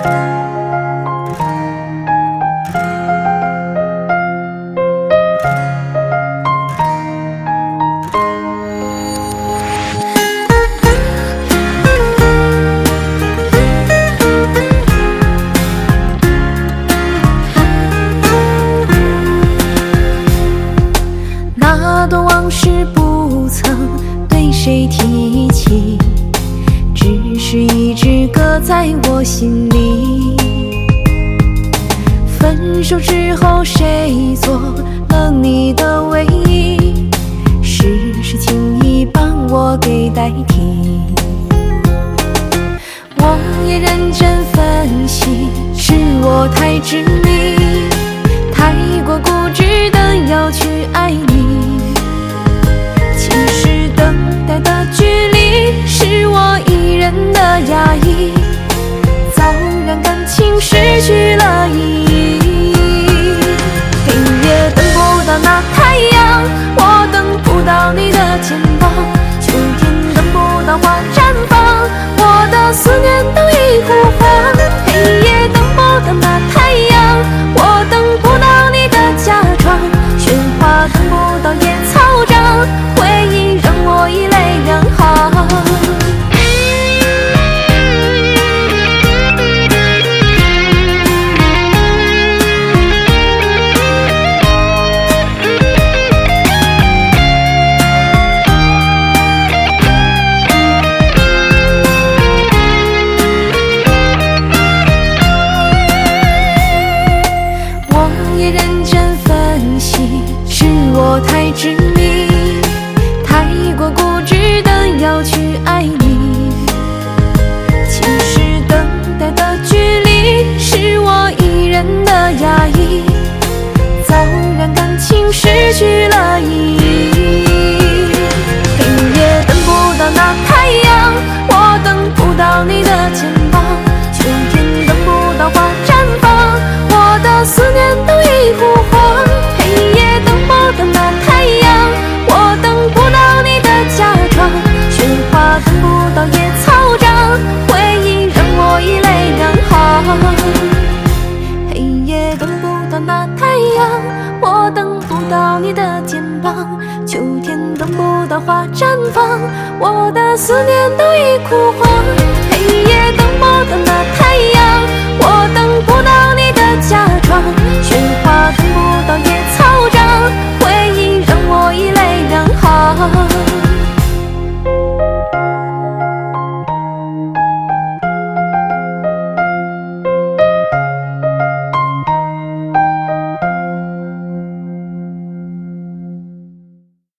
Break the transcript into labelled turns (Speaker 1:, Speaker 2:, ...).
Speaker 1: 那段往事不曾对谁提起，只是一直搁在我心里。分手之后谁做了你的唯一，是谁轻易把我给代替。我也认真分析，是我太执迷，太过固执的要去爱你。其实等待的距离是我一人的压抑，早让感情失去了意义。黑夜等不到那太阳，我等不到你的肩膀，秋天等不到花绽放，我的思念都已枯黄。黑夜等不到那太阳，我等不到你的假装，雪花等不到野草长，回忆让我一泪两行。我太执迷，太过固执的要去爱你。其实等待的距离是我一人的压抑，早让感情失去了意义。